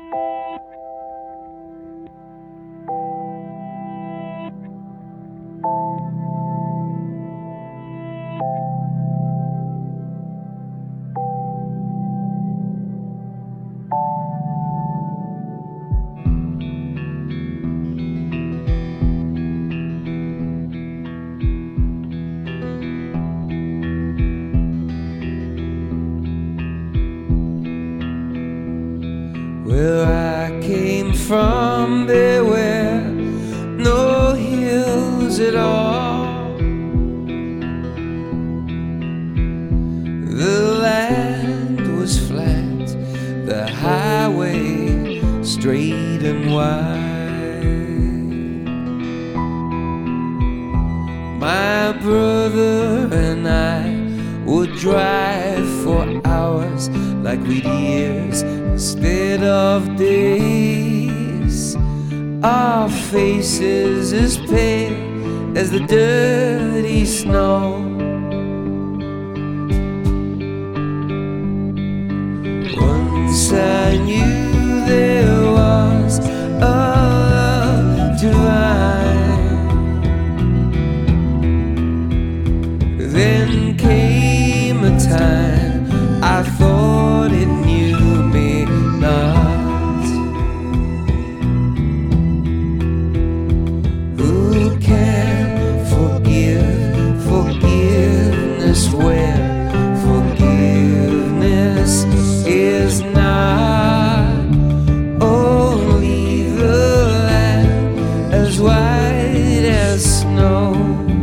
Where I came from, there were no hills at all. The land was flat, the highway straight and wide. My brother and I would drive for hours like we'd years instead of days. Our faces as pale as the dirty snow. Once I knew there was a love divine. Then came a time I thought it knew me not. Who can forgive forgiveness when forgiveness is not? Only the land as white as snow.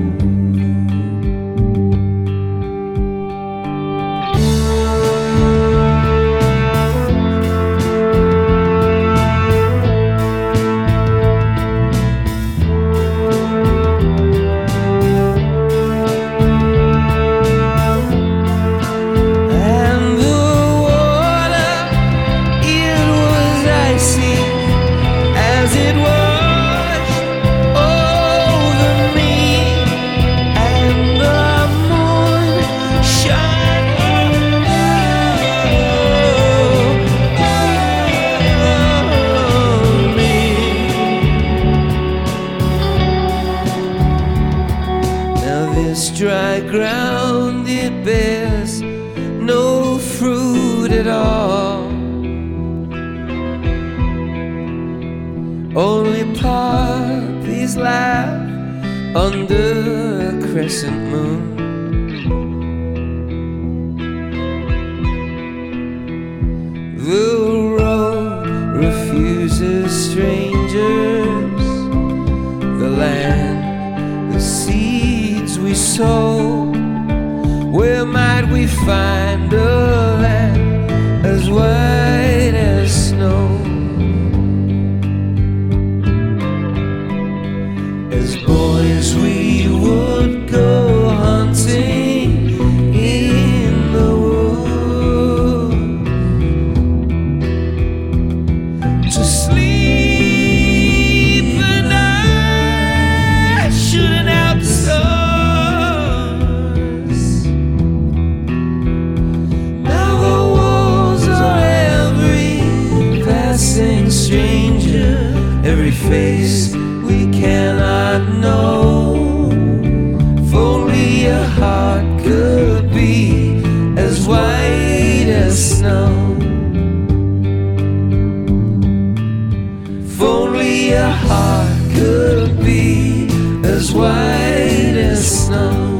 This dry ground, it bears no fruit at all. Only poppies laugh under a crescent moon. The road refuses strangers, the land, the seeds we sow. Where might we find a land as white as snow? As boys we would go hunting in the woods to sleep the night shooting out the stars. Now the walls are every passing stranger, every face we cannot know. If only a heart could be as white as snow. If only a heart could be as white as snow.